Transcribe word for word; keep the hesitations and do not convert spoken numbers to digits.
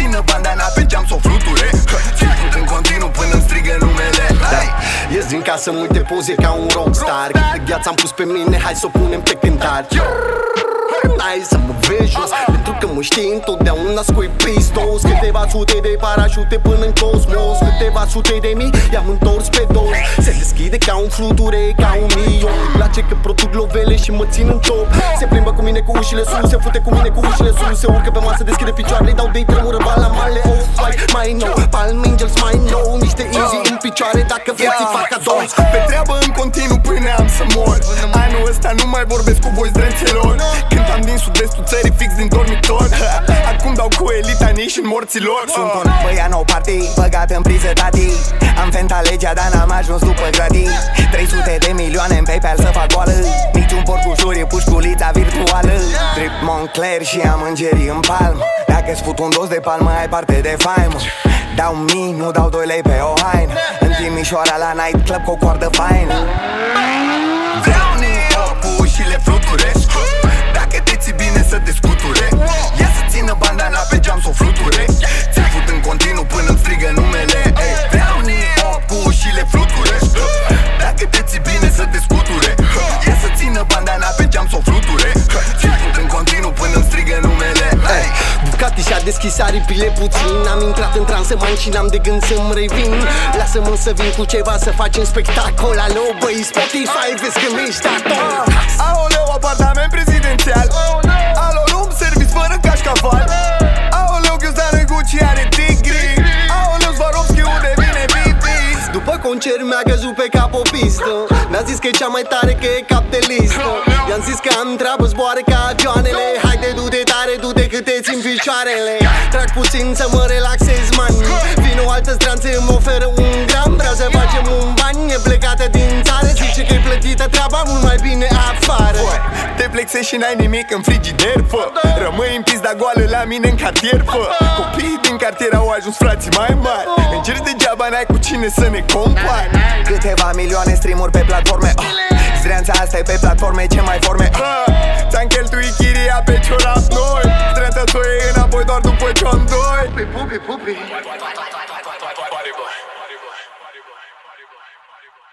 țină bandana pe geam s-o fluture. Țiput în continuu până-mi strigă numele. Da. Ies din casă multe poze ca un rockstar. Câtă gheață am pus pe mine, hai să o punem pe cântar. Hai să mă vezi jos, pentru că mă știi întotdeauna scui pistos. Câteva sute de parașute până în cosmos, câteva sute de mii i-am întors pe dos. Se deschide ca un fluture, ca un milion. Îmi place că produc lovele și mă țin în top. Se plimbă cu mine cu ușile sus, se fute cu mine cu ușile sus. Se urcă pe masă, deschide picioarele, dau de-i tremură bala male. Off-white, mai nou, Palm Angels mai nou. Niște easy în picioare dacă vieții fac cadou. Pe treabă în continuu până am să mor. Anul ăsta nu mai vorbesc cu voi zdrențelor. Cântam din sud-estul țării, fix din dormitor. Acum dau cu elita nici în morților. Sunt un băiat nou party, băgat în priză tati. Am fentat legea, dar n-am ajuns după grădii. Trei sute de milioane în PayPal să fac goală. Niciun porcușor e pușculița virtuală. Trip Moncler și am îngerii în palmă. Dacă-ți fut un dos de palmă, ai parte de faimă. Dau mii, nu dau doi lei pe o haină. În Timișoara la night club cu o coardă faină. Vreau neo cu ușile fluturesc. Dacă te ții bine să te scuture. Ia să țină bandana pe geam s-o fluture. Ți-l fut în continuu până-mi strigă numele. Ei, vreau neo cu ușile fluturesc. Dacă te ții bine să te scuture. Ia să țină bandana pe geam s-o fluture. Ți-l fut în continuu până-mi strigă numele. Ei, Bucati și-a deschis aripile puțin. Am intrat în transeman și n-am de gând să-mi revin. Lasă-mă să vin cu ceva să facem spectacol. Alo, băi, Spotify, vezi că mi-ești ator. Aoleu, apartament prezidențial. Alo, room service fără cașcaval. Aoleu, ghiozdană Gucci are tigri. Aoleu, Swarovski unde vine bibi. După concert mi-a căzut pe cap o pistă. Mi-a zis că e cea mai tare, că e cap de listă. I-am zis că am treabă, zboare ca avioanele. Haide, du-te tare, du-te cât te țin picioarele. Trag puțin să mă relaxez, man. Vino altă stranță îmi oferă un gram. Vrea să facem un bani, e plecată din țară. Zice că e plătită treaba mult mai bine afară. Te plexezi și n-ai nimic în frigider, fă. Rămâi în pizda goală la mine în cartier, fă. Copiii din cartier au ajuns frații mai mari. Încerci degeaba, n-ai cu cine să ne compari. Câteva milioane streamuri pe platforme. oh. Zdreanța asta e pe platforme, ce mai forme. Ți-am cheltuit chiria pe ciorap noi. Zdreanța ți-o iei înapoi doar